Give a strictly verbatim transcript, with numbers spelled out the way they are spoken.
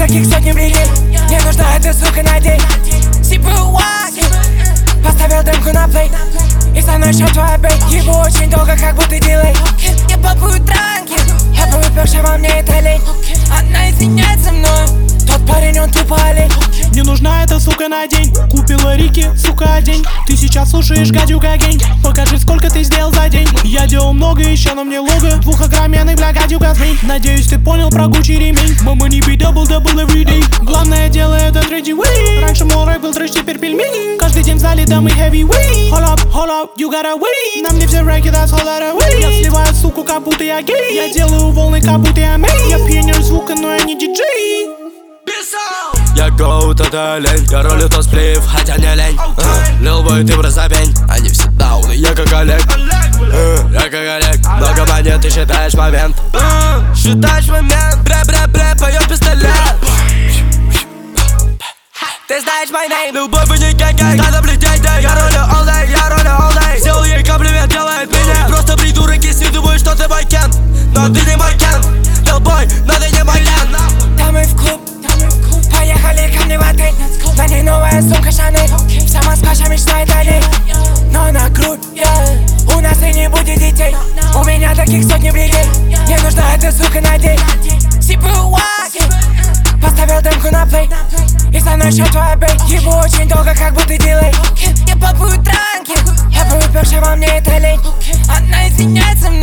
таких сотни бригей. Мне нужна эта сука на день. Сипуаки. Поставил демку на плей. И со мной счет твоя бей. Ебу очень долго, как будто дилей. Я попую транки. Я повыпившая во мне это лень. Она извиняется мной. Тот парень, он тупо олень. Мне нужна эта сука на день. Купила Рики, сука, одень. Ты сейчас слушаешь гадюка гень. Покажи, сколько ты сделал за день. Я делал много еще, но мне лого. Двухогроменный, бля, гадюка змей. Надеюсь, ты понял про Гуччи ремень. Мама, не бей дабл-дабл everyday. Главное дело это третий way. Раньше мол рэп был трэш, теперь пельмени. Каждый день в зале, да мы heavyweight. Hold up, hold up, you gotta wait. Нам не все рэки, that's all that I wait. Я сливаю суку, как будто я гей. Я делаю волны, как будто я мей. Я пьяню звука, но я не диджей. Я гоут, это лень. Я ролю то сплив, хотя не лень. uh, Лил бой, ты прозабень. Они все дауны, я как Олег. uh, Я как Олег. Много монет, ты считаешь момент. uh, Считаешь момент. Бре-бре-бре, поем пистолет. Ты знаешь мой name. Любовь и не гэнг-гэнг. Надо блядей, да. Я ролю all day, я ролю all day. Сделал ей комплимент, делает меня. Просто придурок, если думаешь, что ты мой кент. Но ты не мой кент. Лил бой, но ты не мой кент. Да мы в клуб. Поехали ко мне в отель. На ней новая сумка Шанель. Вся Москва мечтает о ней. Но на грудь, yeah. У нас и не будет детей. У меня таких сотни бригей. Мне нужна эта сука на день. Сипуаки. Поставил демку на плей. И со мной счет твоя бей. Ебу очень долго, как будто дилей. Я попую транки. Я повыпившая во мне это лень. Она извиняется мне.